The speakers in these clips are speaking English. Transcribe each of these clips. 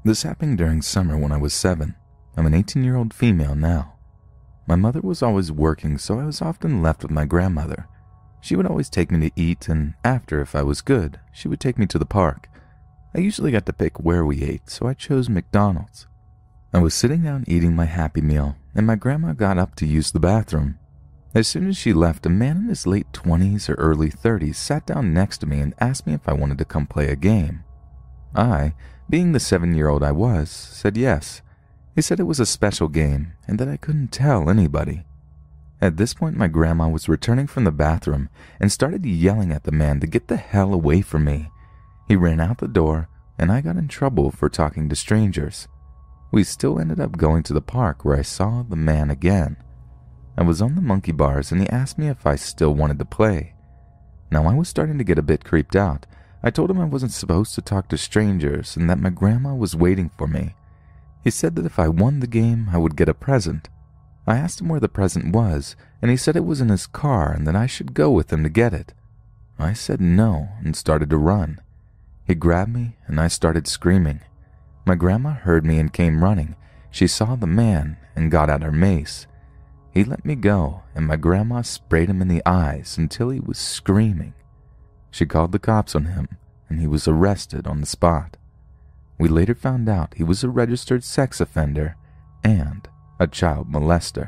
This happened during summer when I was 7. I'm an 18-year-old female now. My mother was always working, so I was often left with my grandmother. She would always take me to eat, and after, if I was good, she would take me to the park. I usually got to pick where we ate, so I chose McDonald's. I was sitting down eating my Happy Meal, and my grandma got up to use the bathroom. As soon as she left, a man in his late 20s or early 30s sat down next to me and asked me if I wanted to come play a game. I, being the 7-year-old I was, said yes. He said it was a special game and that I couldn't tell anybody. At this point, my grandma was returning from the bathroom and started yelling at the man to get the hell away from me. He ran out the door, and I got in trouble for talking to strangers. We still ended up going to the park where I saw the man again. I was on the monkey bars and he asked me if I still wanted to play. Now I was starting to get a bit creeped out. I told him I wasn't supposed to talk to strangers and that my grandma was waiting for me. He said that if I won the game, I would get a present. I asked him where the present was, and he said it was in his car and that I should go with him to get it. I said no and started to run. He grabbed me and I started screaming. My grandma heard me and came running. She saw the man and got out her mace. He let me go, and my grandma sprayed him in the eyes until he was screaming. She called the cops on him, and he was arrested on the spot. We later found out he was a registered sex offender and a child molester.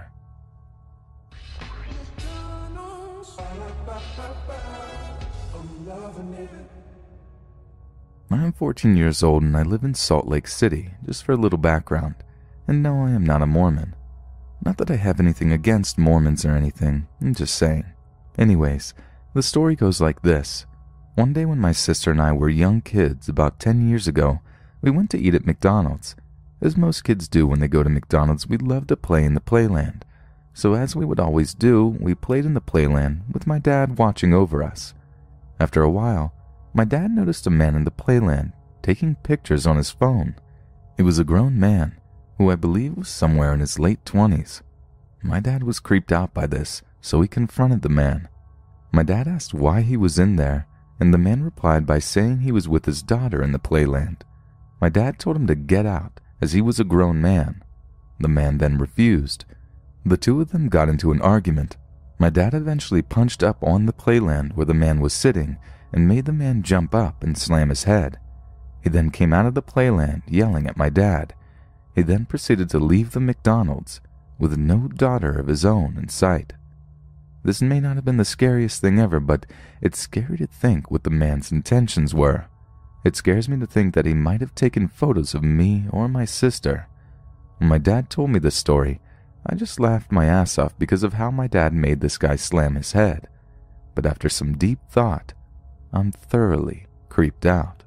I am 14 years old and I live in Salt Lake City, just for a little background. And no, I am not a Mormon. Not that I have anything against Mormons or anything, I'm just saying. Anyways, the story goes like this. One day when my sister and I were young kids, about 10 years ago, we went to eat at McDonald's. As most kids do when they go to McDonald's, we love to play in the playland. So as we would always do, we played in the playland with my dad watching over us. After a while, my dad noticed a man in the playland taking pictures on his phone. He was a grown man, who I believe was somewhere in his late 20s. My dad was creeped out by this, so he confronted the man. My dad asked why he was in there, and the man replied by saying he was with his daughter in the playland. My dad told him to get out, as he was a grown man. The man then refused. The two of them got into an argument. My dad eventually punched up on the playland where the man was sitting and made the man jump up and slam his head. He then came out of the playland yelling at my dad. He then proceeded to leave the McDonald's with no daughter of his own in sight. This may not have been the scariest thing ever, but it's scary to think what the man's intentions were. It scares me to think that he might have taken photos of me or my sister. When my dad told me this story, I just laughed my ass off because of how my dad made this guy slam his head. But after some deep thought, I'm thoroughly creeped out.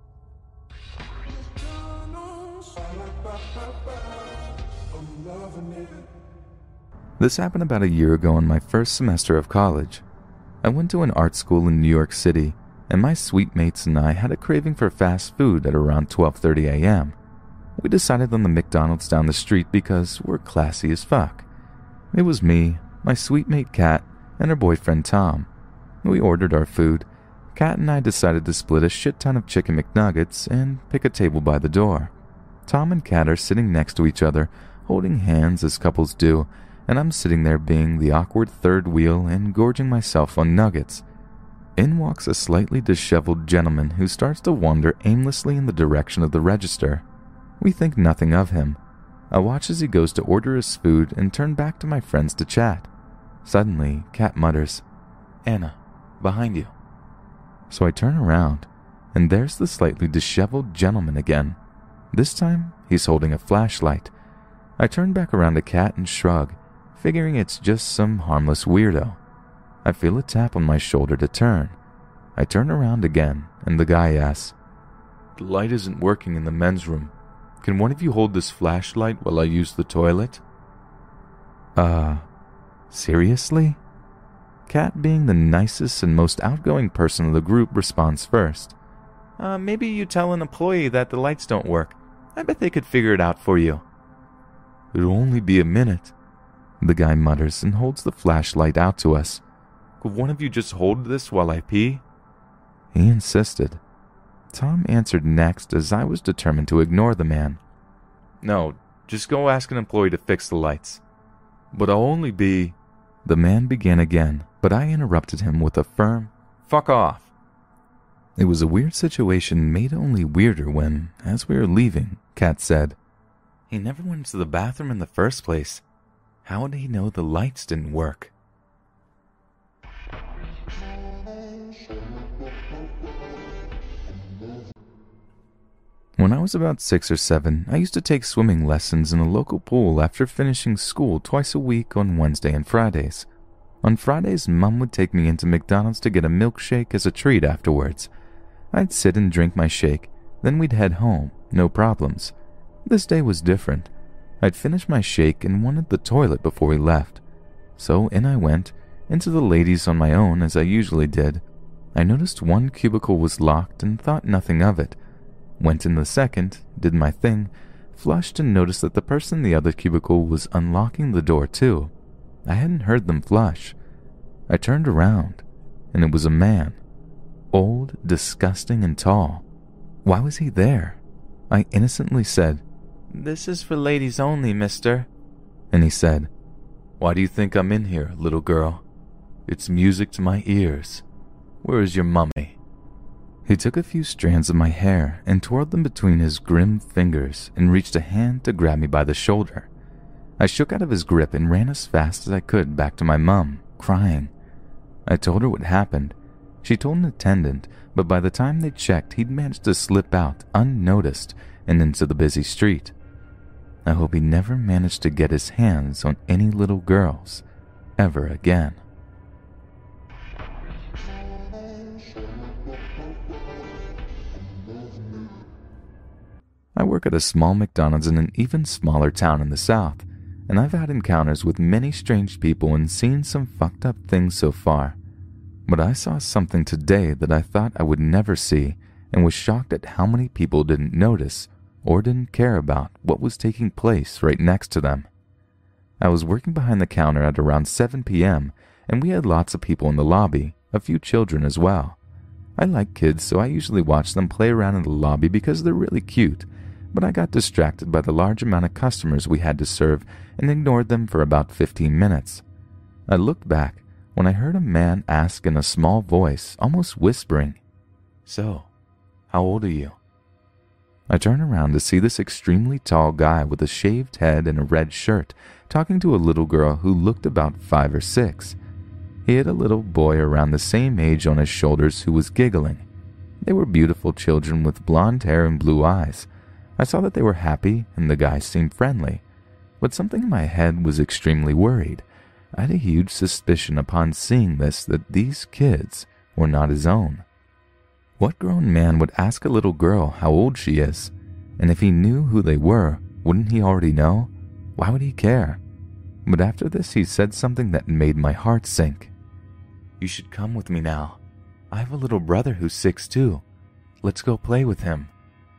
This happened about a year ago in my first semester of college. I went to an art school in New York City, and my suite mates and I had a craving for fast food at around 12:30 a.m. We decided on the McDonald's down the street because we're classy as fuck. It was me, my suite mate Kat, and her boyfriend Tom. We ordered our food. Kat and I decided to split a shit ton of chicken McNuggets and pick a table by the door. Tom and Kat are sitting next to each other, holding hands as couples do, and I'm sitting there being the awkward third wheel and gorging myself on nuggets. In walks a slightly disheveled gentleman who starts to wander aimlessly in the direction of the register. We think nothing of him. I watch as he goes to order his food and turn back to my friends to chat. Suddenly, Kat mutters, "Anna, behind you." So I turn around, and there's the slightly disheveled gentleman again. This time, he's holding a flashlight. I turn back around to Kat and shrug, figuring it's just some harmless weirdo. I feel a tap on my shoulder to turn. I turn around again, and the guy asks, "The light isn't working in the men's room. Can one of you hold this flashlight while I use the toilet?" Seriously? Kat, being the nicest and most outgoing person of the group, responds first. Maybe you tell an employee that the lights don't work. I bet they could figure it out for you." "It'll only be a minute," the guy mutters and holds the flashlight out to us. "Could one of you just hold this while I pee?" He insisted. Tom answered next as I was determined to ignore the man. "No, just go ask an employee to fix the lights." "But I'll only be—" The man began again, but I interrupted him with a firm, "Fuck off." It was a weird situation made only weirder when, as we were leaving, Kat said, "He never went to the bathroom in the first place. How would he know the lights didn't work?" When I was about 6 or 7, I used to take swimming lessons in a local pool after finishing school twice a week on Wednesday and Fridays. On Fridays, Mum would take me into McDonald's to get a milkshake as a treat afterwards. I'd sit and drink my shake, then we'd head home, no problems. This day was different. I'd finished my shake and wanted the toilet before we left. So in I went, into the ladies on my own as I usually did. I noticed one cubicle was locked and thought nothing of it. Went in the second, did my thing, flushed and noticed that the person in the other cubicle was unlocking the door too. I hadn't heard them flush. I turned around, and it was a man. Old, disgusting, and tall. Why was he there? I innocently said, "This is for ladies only, mister." And he said, "Why do you think I'm in here, little girl? It's music to my ears. Where is your mummy?" He took a few strands of my hair and twirled them between his grim fingers and reached a hand to grab me by the shoulder. I shook out of his grip and ran as fast as I could back to my mum, crying. I told her what happened. She told an attendant, but by the time they checked, he'd managed to slip out unnoticed and into the busy street. I hope he never managed to get his hands on any little girls ever again. I work at a small McDonald's in an even smaller town in the South, and I've had encounters with many strange people and seen some fucked up things so far. But I saw something today that I thought I would never see and was shocked at how many people didn't notice or didn't care about what was taking place right next to them. I was working behind the counter at around 7 p.m. and we had lots of people in the lobby, a few children as well. I like kids, so I usually watch them play around in the lobby because they're really cute, but I got distracted by the large amount of customers we had to serve and ignored them for about 15 minutes. I looked back when I heard a man ask in a small voice, almost whispering, "So, how old are you?" I turned around to see this extremely tall guy with a shaved head and a red shirt talking to a little girl who looked about 5 or 6. He had a little boy around the same age on his shoulders who was giggling. They were beautiful children with blonde hair and blue eyes. I saw that they were happy and the guy seemed friendly, but something in my head was extremely worried. I had a huge suspicion upon seeing this that these kids were not his own. What grown man would ask a little girl how old she is? And if he knew who they were, wouldn't he already know? Why would he care? But after this he said something that made my heart sink. "You should come with me now. I have a little brother who's 6 too. Let's go play with him."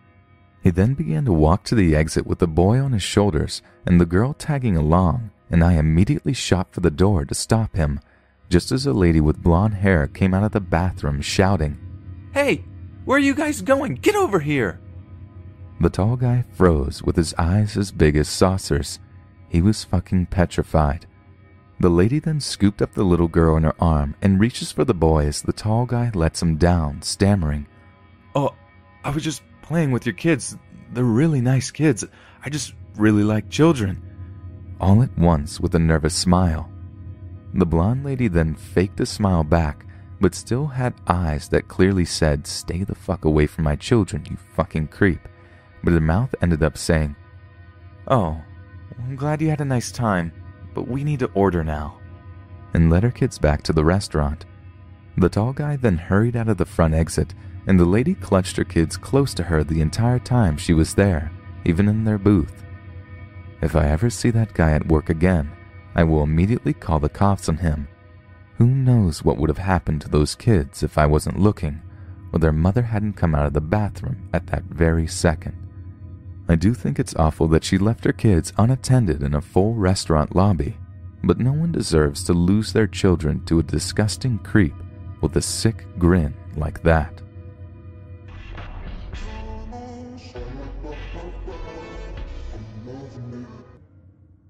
He then began to walk to the exit with the boy on his shoulders and the girl tagging along, and I immediately shot for the door to stop him, just as a lady with blonde hair came out of the bathroom shouting, "Hey, where are you guys going? Get over here!" The tall guy froze with his eyes as big as saucers. He was fucking petrified. The lady then scooped up the little girl in her arm and reaches for the boy as the tall guy lets him down, stammering, "Oh, I was just playing with your kids. They're really nice kids. I just really like children." All at once with a nervous smile. The blonde lady then faked a smile back, but still had eyes that clearly said, "Stay the fuck away from my children, you fucking creep." But her mouth ended up saying, "Oh, I'm glad you had a nice time, but we need to order now," and led her kids back to the restaurant. The tall guy then hurried out of the front exit, and the lady clutched her kids close to her the entire time she was there, even in their booth. If I ever see that guy at work again, I will immediately call the cops on him. Who knows what would have happened to those kids if I wasn't looking, or their mother hadn't come out of the bathroom at that very second. I do think it's awful that she left her kids unattended in a full restaurant lobby, but no one deserves to lose their children to a disgusting creep with a sick grin like that.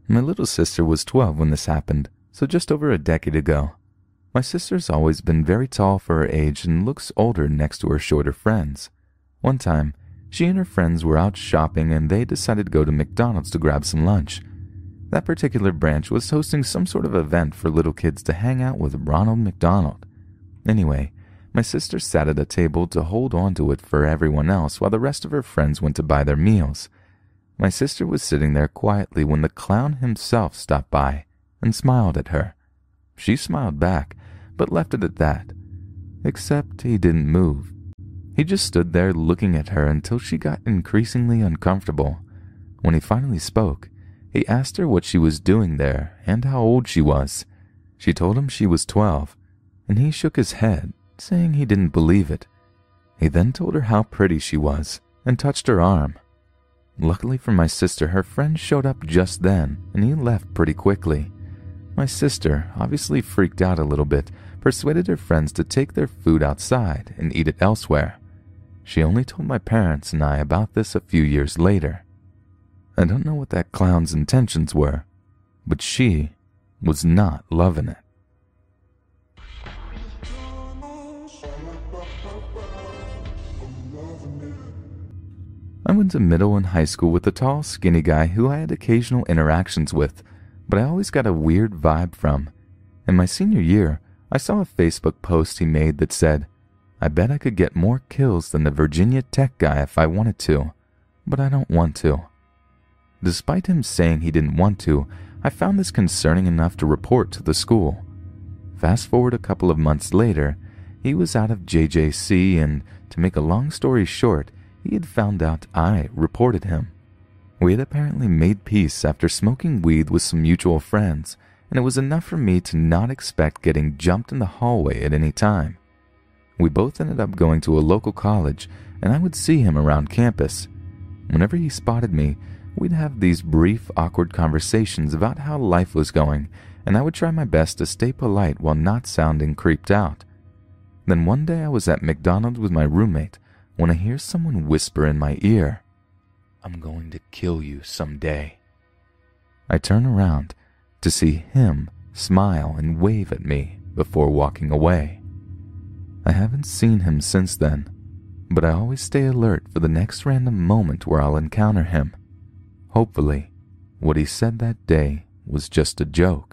My little sister was 12 when this happened, so just over a decade ago. My sister's always been very tall for her age and looks older next to her shorter friends. One time, she and her friends were out shopping and they decided to go to McDonald's to grab some lunch. That particular branch was hosting some sort of event for little kids to hang out with Ronald McDonald. Anyway, my sister sat at a table to hold on to it for everyone else while the rest of her friends went to buy their meals. My sister was sitting there quietly when the clown himself stopped by and smiled at her. She smiled back, but left it at that. Except he didn't move. He just stood there looking at her until she got increasingly uncomfortable. When he finally spoke, he asked her what she was doing there and how old she was. She told him she was 12, and he shook his head, saying he didn't believe it. He then told her how pretty she was and touched her arm. Luckily for my sister, her friend showed up just then, and he left pretty quickly. My sister, obviously freaked out a little bit, persuaded her friends to take their food outside and eat it elsewhere. She only told my parents and I about this a few years later. I don't know what that clown's intentions were, but she was not loving it. I went to middle and high school with a tall, skinny guy who I had occasional interactions with, but I always got a weird vibe from. In my senior year, I saw a Facebook post he made that said, "I bet I could get more kills than the Virginia Tech guy if I wanted to, but I don't want to." Despite him saying he didn't want to, I found this concerning enough to report to the school. Fast forward a couple of months later, he was out of JJC and, to make a long story short, he had found out I reported him. We had apparently made peace after smoking weed with some mutual friends, and it was enough for me to not expect getting jumped in the hallway at any time. We both ended up going to a local college, and I would see him around campus. Whenever he spotted me, we'd have these brief, awkward conversations about how life was going, and I would try my best to stay polite while not sounding creeped out. Then one day I was at McDonald's with my roommate when I hear someone whisper in my ear, "I'm going to kill you someday." I turn around to see him smile and wave at me before walking away. I haven't seen him since then, but I always stay alert for the next random moment where I'll encounter him. Hopefully, what he said that day was just a joke.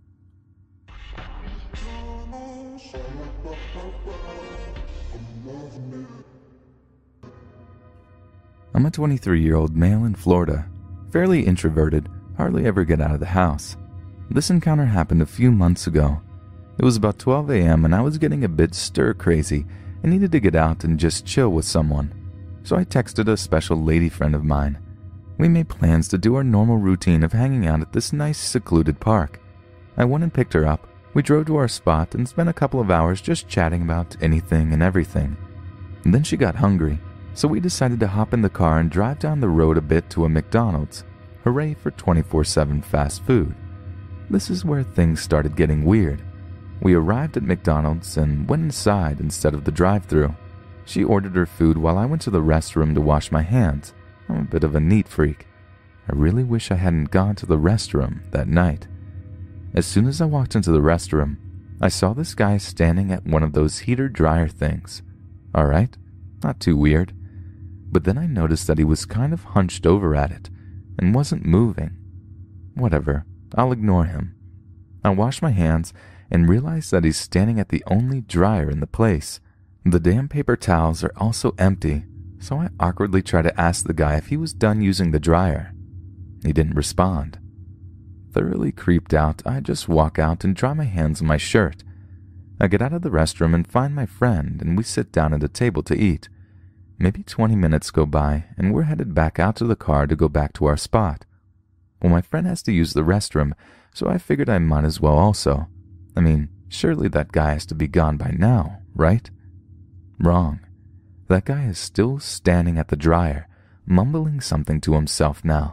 I'm a 23-year-old male in Florida, fairly introverted, hardly ever get out of the house. This encounter happened a few months ago. It was about 12 a.m. and I was getting a bit stir-crazy and needed to get out and just chill with someone. So I texted a special lady friend of mine. We made plans to do our normal routine of hanging out at this nice secluded park. I went and picked her up, we drove to our spot and spent a couple of hours just chatting about anything and everything. And then she got hungry, so we decided to hop in the car and drive down the road a bit to a McDonald's. Hooray for 24/7 fast food. This is where things started getting weird. We arrived at McDonald's and went inside instead of the drive-thru. She ordered her food while I went to the restroom to wash my hands. I'm a bit of a neat freak. I really wish I hadn't gone to the restroom that night. As soon as I walked into the restroom, I saw this guy standing at one of those heater-dryer things. Alright, not too weird. But then I noticed that he was kind of hunched over at it and wasn't moving. Whatever, I'll ignore him. I washed my hands and realized that he's standing at the only dryer in the place. The damn paper towels are also empty, so I awkwardly tried to ask the guy if he was done using the dryer. He didn't respond. Thoroughly creeped out, I just walk out and dry my hands on my shirt. I get out of the restroom and find my friend, and we sit down at a table to eat. Maybe 20 minutes go by, and we're headed back out to the car to go back to our spot. Well, my friend has to use the restroom, so I figured I might as well also. I mean, surely that guy has to be gone by now, right? Wrong. That guy is still standing at the dryer, mumbling something to himself now.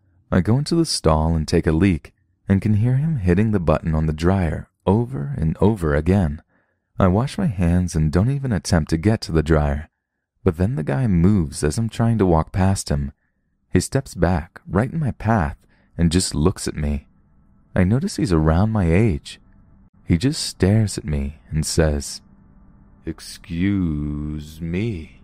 I go into the stall and take a leak, and can hear him hitting the button on the dryer over and over again. I wash my hands and don't even attempt to get to the dryer. But then the guy moves as I'm trying to walk past him. He steps back, right in my path, and just looks at me. I notice he's around my age. He just stares at me and says, "Excuse me."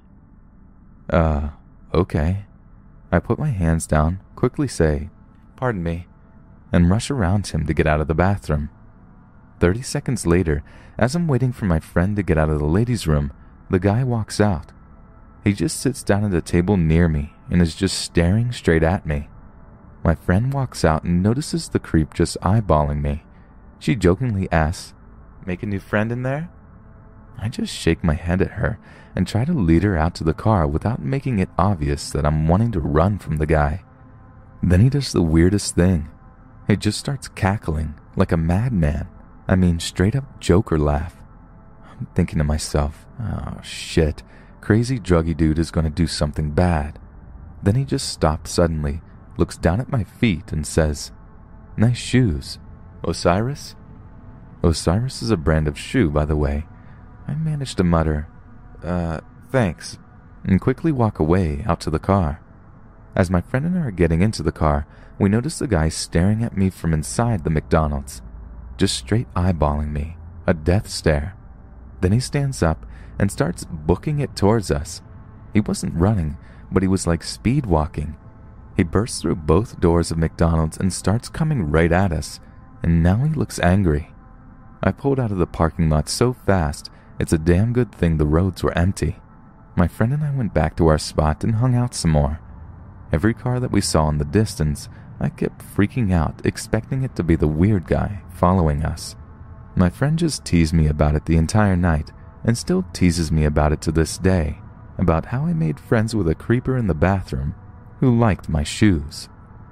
Okay. I put my hands down, quickly say, "Pardon me," and rush around him to get out of the bathroom. 30 seconds later, as I'm waiting for my friend to get out of the ladies' room, the guy walks out. He just sits down at a table near me and is just staring straight at me. My friend walks out and notices the creep just eyeballing me. She jokingly asks, "Make a new friend in there?" I just shake my head at her and try to lead her out to the car without making it obvious that I'm wanting to run from the guy. Then he does the weirdest thing. He just starts cackling like a madman. I mean, straight up Joker laugh. I'm thinking to myself, oh shit, crazy druggy dude is going to do something bad. Then he just stops suddenly, looks down at my feet and says, "Nice shoes. Osiris?" Osiris is a brand of shoe, by the way. I managed to mutter, thanks, and quickly walk away out to the car. As my friend and I are getting into the car, we notice the guy staring at me from inside the McDonald's, just straight eyeballing me, a death stare. Then he stands up and starts booking it towards us. He wasn't running, but he was like speed walking. He bursts through both doors of McDonald's and starts coming right at us, and now he looks angry. I pulled out of the parking lot so fast, it's a damn good thing the roads were empty. My friend and I went back to our spot and hung out some more. Every car that we saw in the distance, I kept freaking out, expecting it to be the weird guy following us. My friend just teased me about it the entire night, and still teases me about it to this day, about how I made friends with a creeper in the bathroom who liked my shoes.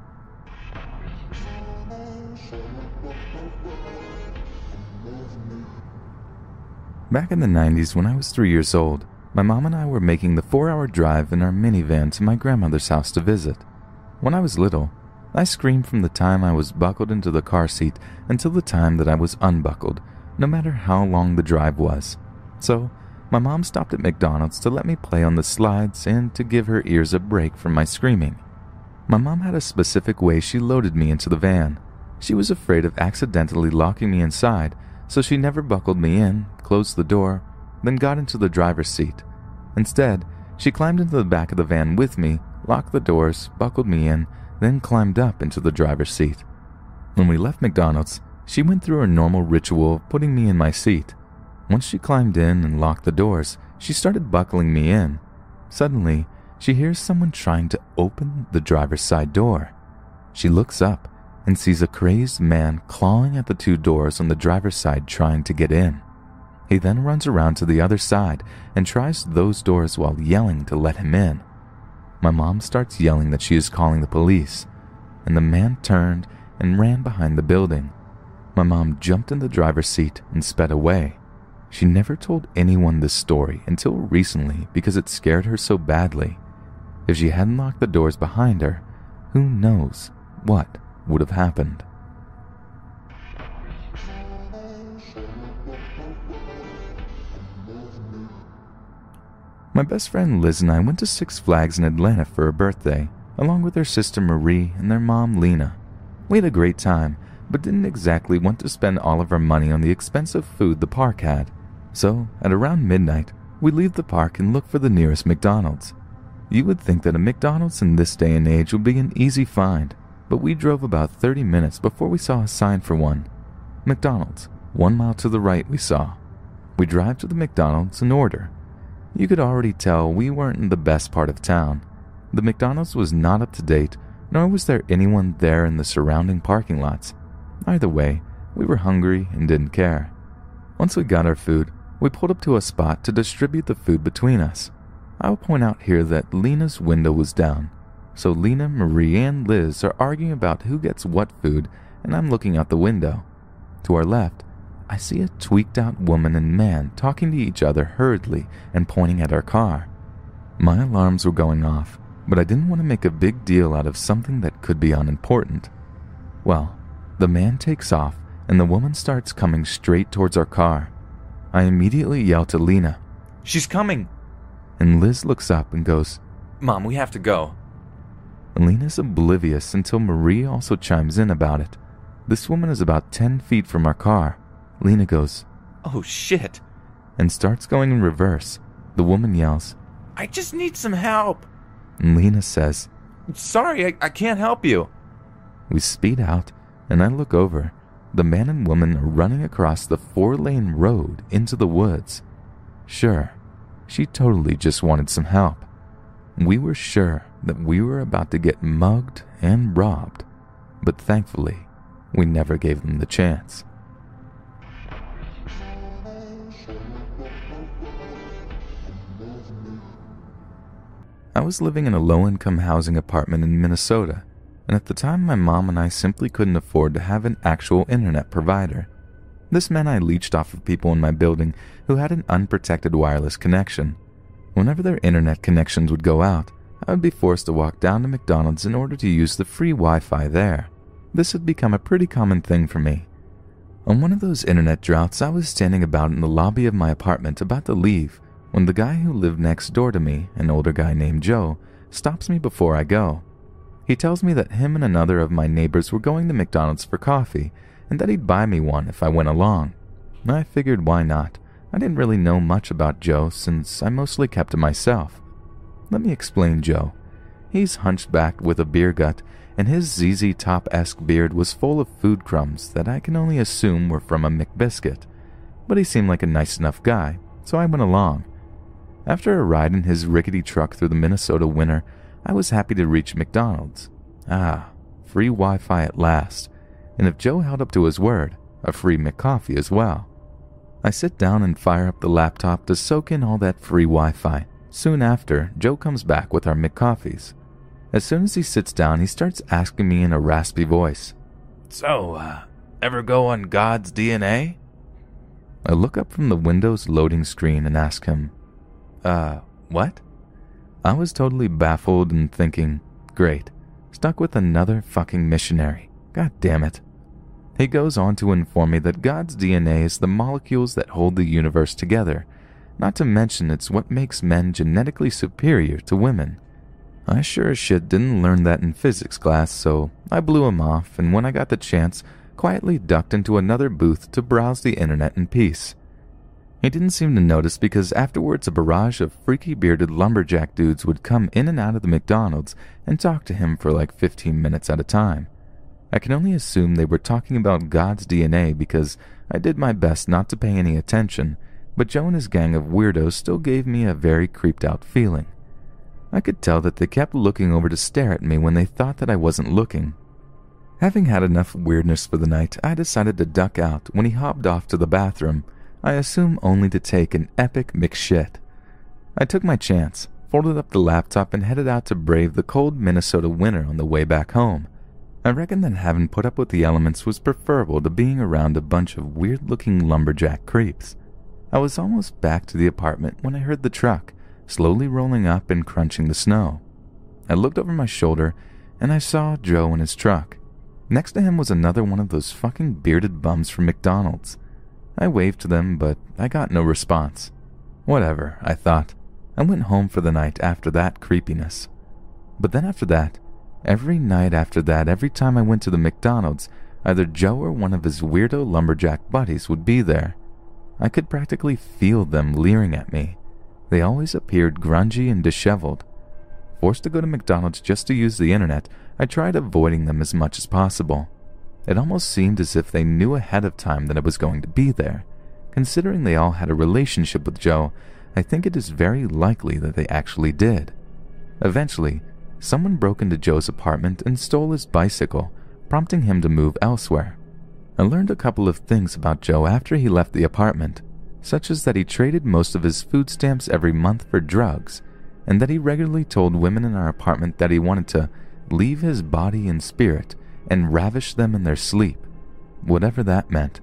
Back in the 90s, when I was 3 years old, my mom and I were making the 4-hour drive in our minivan to my grandmother's house to visit. When I was little, I screamed from the time I was buckled into the car seat until the time that I was unbuckled, no matter how long the drive was. So, my mom stopped at McDonald's to let me play on the slides and to give her ears a break from my screaming. My mom had a specific way she loaded me into the van. She was afraid of accidentally locking me inside, so she never buckled me in, closed the door, then got into the driver's seat. Instead, she climbed into the back of the van with me, locked the doors, buckled me in, then climbed up into the driver's seat. When we left McDonald's, she went through her normal ritual of putting me in my seat. Once she climbed in and locked the doors, she started buckling me in. Suddenly, she hears someone trying to open the driver's side door. She looks up and sees a crazed man clawing at the 2 doors on the driver's side trying to get in. He then runs around to the other side and tries those doors while yelling to let him in. My mom starts yelling that she is calling the police, and the man turned and ran behind the building. My mom jumped in the driver's seat and sped away. She never told anyone this story until recently because it scared her so badly. If she hadn't locked the doors behind her, who knows what would have happened. My best friend Liz and I went to Six Flags in Atlanta for her birthday, along with her sister Marie and their mom Lena. We had a great time, but didn't exactly want to spend all of our money on the expensive food the park had. So, at around midnight, we leave the park and look for the nearest McDonald's. You would think that a McDonald's in this day and age would be an easy find, but we drove about 30 minutes before we saw a sign for one. McDonald's, 1 mile to the right, we saw. We drive to the McDonald's and order. You could already tell we weren't in the best part of town. The McDonald's was not up to date, nor was there anyone there in the surrounding parking lots. Either way, we were hungry and didn't care. Once we got our food, we pulled up to a spot to distribute the food between us. I will point out here that Lena's window was down, so Lena, Marie, and Liz are arguing about who gets what food, and I'm looking out the window. To our left, I see a tweaked-out woman and man talking to each other hurriedly and pointing at our car. My alarms were going off, but I didn't want to make a big deal out of something that could be unimportant. Well, the man takes off, and the woman starts coming straight towards our car. I immediately yell to Lena, "She's coming!" And Liz looks up and goes, "Mom, we have to go." Lena's oblivious until Marie also chimes in about it. This woman is about 10 feet from our car. Lena goes, "Oh shit," and starts going in reverse. The woman yells, "I just need some help." And Lena says, "Sorry, I can't help you." We speed out, and I look over. The man and woman are running across the 4-lane road into the woods. Sure, she totally just wanted some help. We were sure that we were about to get mugged and robbed, but thankfully, we never gave them the chance. I was living in a low-income housing apartment in Minnesota, and at the time my mom and I simply couldn't afford to have an actual internet provider. This meant I leached off of people in my building who had an unprotected wireless connection. Whenever their internet connections would go out, I would be forced to walk down to McDonald's in order to use the free Wi-Fi there. This had become a pretty common thing for me. On one of those internet droughts, I was standing about in the lobby of my apartment about to leave when the guy who lived next door to me, an older guy named Joe, stops me before I go. He tells me that him and another of my neighbors were going to McDonald's for coffee and that he'd buy me one if I went along. I figured why not. I didn't really know much about Joe since I mostly kept to myself. Let me explain Joe. He's hunchbacked with a beer gut, and his ZZ Top-esque beard was full of food crumbs that I can only assume were from a McBiscuit. But he seemed like a nice enough guy, so I went along. After a ride in his rickety truck through the Minnesota winter, I was happy to reach McDonald's. Free Wi-Fi at last, and if Joe held up to his word, a free McCoffee as well. I sit down and fire up the laptop to soak in all that free Wi-Fi. Soon after, Joe comes back with our McCoffees. As soon as he sits down, he starts asking me in a raspy voice, "So, ever go on God's DNA?" I look up from the Windows loading screen and ask him, what? I was totally baffled and thinking, great, stuck with another fucking missionary. God damn it. He goes on to inform me that God's DNA is the molecules that hold the universe together, not to mention it's what makes men genetically superior to women. I sure as shit didn't learn that in physics class, so I blew him off, and when I got the chance, quietly ducked into another booth to browse the internet in peace. He didn't seem to notice because afterwards a barrage of freaky bearded lumberjack dudes would come in and out of the McDonald's and talk to him for like 15 minutes at a time. I can only assume they were talking about God's DNA because I did my best not to pay any attention, but Joe and his gang of weirdos still gave me a very creeped out feeling. I could tell that they kept looking over to stare at me when they thought that I wasn't looking. Having had enough weirdness for the night, I decided to duck out when he hopped off to the bathroom, I assume only to take an epic McShit. I took my chance, folded up the laptop and headed out to brave the cold Minnesota winter on the way back home. I reckon that having put up with the elements was preferable to being around a bunch of weird-looking lumberjack creeps. I was almost back to the apartment when I heard the truck, slowly rolling up and crunching the snow. I looked over my shoulder and I saw Joe in his truck. Next to him was another one of those fucking bearded bums from McDonald's. I waved to them, but I got no response. Whatever, I thought. I went home for the night after that creepiness. But then after that, every night after that, every time I went to the McDonald's, either Joe or one of his weirdo lumberjack buddies would be there. I could practically feel them leering at me. They always appeared grungy and disheveled. Forced to go to McDonald's just to use the internet, I tried avoiding them as much as possible. It almost seemed as if they knew ahead of time that I was going to be there. Considering they all had a relationship with Joe, I think it is very likely that they actually did. Eventually, someone broke into Joe's apartment and stole his bicycle, prompting him to move elsewhere. I learned a couple of things about Joe after he left the apartment, such as that he traded most of his food stamps every month for drugs, and that he regularly told women in our apartment that he wanted to leave his body and spirit and ravish them in their sleep, whatever that meant.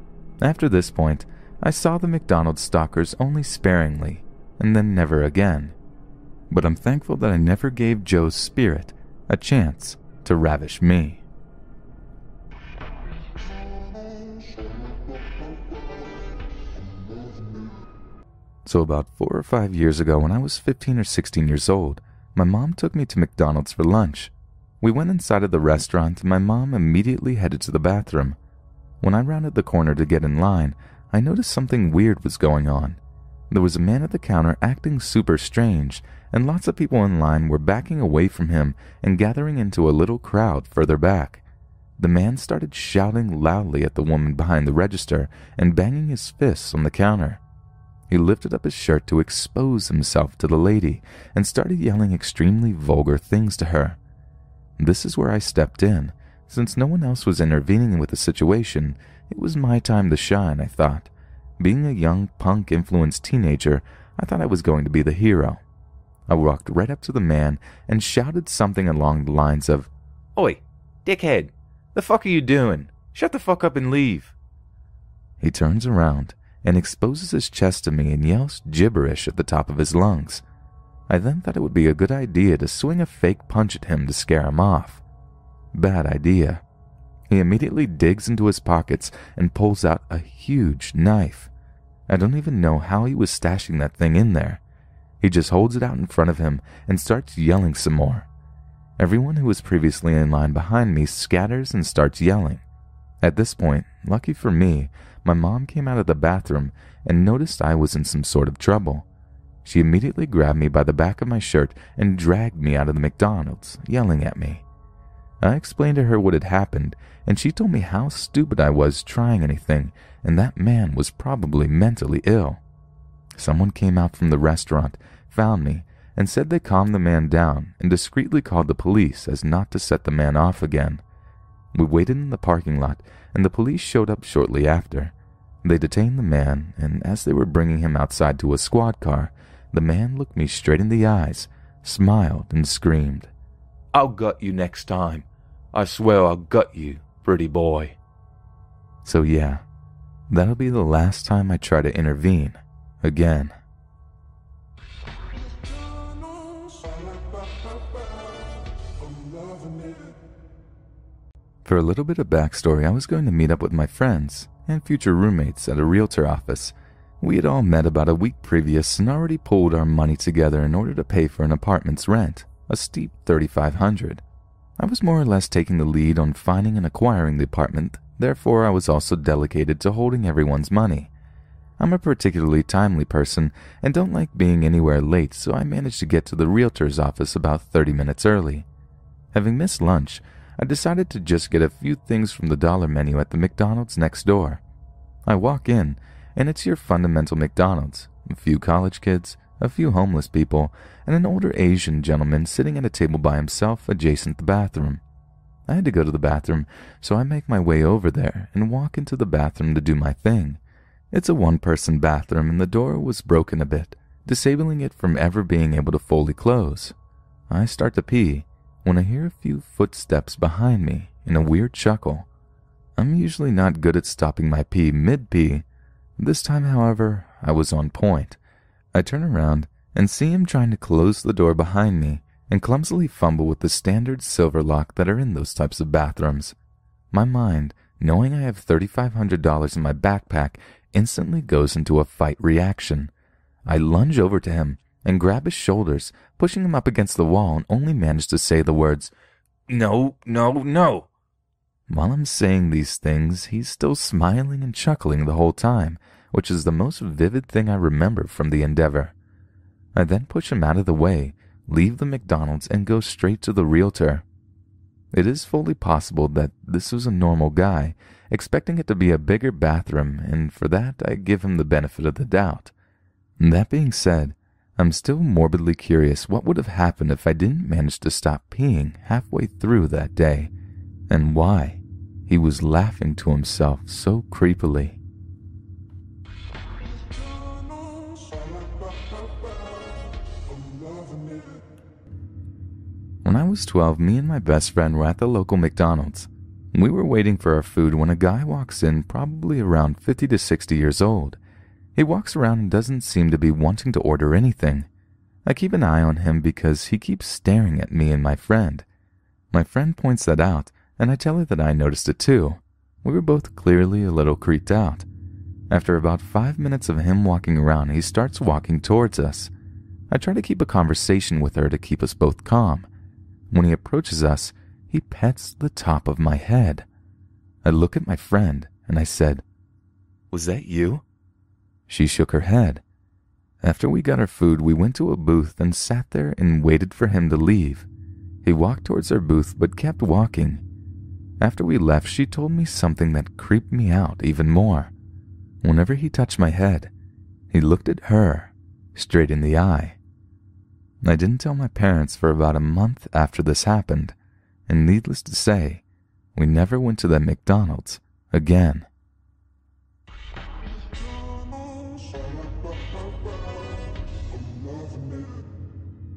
After this point, I saw the McDonald's stalkers only sparingly, and then never again. But I'm thankful that I never gave Joe's spirit a chance to ravish me. So about 4 or 5 years ago, when I was 15 or 16 years old, my mom took me to McDonald's for lunch. We went inside of the restaurant and my mom immediately headed to the bathroom. When I rounded the corner to get in line, I noticed something weird was going on. There was a man at the counter acting super strange, and lots of people in line were backing away from him and gathering into a little crowd further back. The man started shouting loudly at the woman behind the register and banging his fists on the counter. He lifted up his shirt to expose himself to the lady and started yelling extremely vulgar things to her. This is where I stepped in. Since no one else was intervening with the situation, it was my time to shine, I thought. Being a young punk-influenced teenager, I thought I was going to be the hero. I walked right up to the man and shouted something along the lines of, "Oi, dickhead, the fuck are you doing? Shut the fuck up and leave." He turns around and exposes his chest to me and yells gibberish at the top of his lungs. I then thought it would be a good idea to swing a fake punch at him to scare him off. Bad idea. He immediately digs into his pockets and pulls out a huge knife. I don't even know how he was stashing that thing in there. He just holds it out in front of him and starts yelling some more. Everyone who was previously in line behind me scatters and starts yelling. At this point, lucky for me, my mom came out of the bathroom and noticed I was in some sort of trouble. She immediately grabbed me by the back of my shirt and dragged me out of the McDonald's, yelling at me. I explained to her what had happened, and she told me how stupid I was trying anything, and that man was probably mentally ill. Someone came out from the restaurant, found me, and said they calmed the man down and discreetly called the police as not to set the man off again. We waited in the parking lot, and the police showed up shortly after. They detained the man, and as they were bringing him outside to a squad car, the man looked me straight in the eyes, smiled, and screamed, "I'll gut you next time. I swear I'll gut you, pretty boy." So yeah, that'll be the last time I try to intervene again. For a little bit of backstory, I was going to meet up with my friends and future roommates at a realtor office. We had all met about a week previous and already pulled our money together in order to pay for an apartment's rent, a steep $3,500. I was more or less taking the lead on finding and acquiring the apartment, therefore I was also delegated to holding everyone's money. I'm a particularly timely person and don't like being anywhere late, so I managed to get to the realtor's office about 30 minutes early. Having missed lunch, I decided to just get a few things from the dollar menu at the McDonald's next door. I walk in, and it's your fundamental McDonald's. A few college kids, a few homeless people, and an older Asian gentleman sitting at a table by himself adjacent the bathroom. I had to go to the bathroom, so I make my way over there and walk into the bathroom to do my thing. It's a one-person bathroom, and the door was broken a bit, disabling it from ever being able to fully close. I start to pee when I hear a few footsteps behind me and a weird chuckle. I'm usually not good at stopping my pee mid-pee. This time, however, I was on point. I turn around and see him trying to close the door behind me and clumsily fumble with the standard silver lock that are in those types of bathrooms. My mind, knowing I have $3,500 in my backpack, instantly goes into a fight reaction. I lunge over to him and grab his shoulders, pushing him up against the wall, and only manage to say the words, "No, no, no." While I'm saying these things, he's still smiling and chuckling the whole time, which is the most vivid thing I remember from the endeavor. I then push him out of the way, leave the McDonald's, and go straight to the realtor. It is fully possible that this was a normal guy, expecting it to be a bigger bathroom, and for that I give him the benefit of the doubt. That being said, I'm still morbidly curious what would have happened if I didn't manage to stop peeing halfway through that day, and why he was laughing to himself so creepily. When I was 12, me and my best friend were at the local McDonald's. We were waiting for our food when a guy walks in, probably around 50 to 60 years old. He walks around and doesn't seem to be wanting to order anything. I keep an eye on him because he keeps staring at me and my friend. My friend points that out, and I tell her that I noticed it too. We were both clearly a little creeped out. After about 5 minutes of him walking around, he starts walking towards us. I try to keep a conversation with her to keep us both calm. When he approaches us, He pets the top of my head. I look at my friend and I said, "Was that you?" She shook her head. After we got our food, we went to a booth and sat there and waited for him to leave. He walked towards our booth but kept walking. After we left, she told me something that creeped me out even more. Whenever he touched my head, he looked at her, straight in the eye. I didn't tell my parents for about a month after this happened, and needless to say, we never went to that McDonald's again.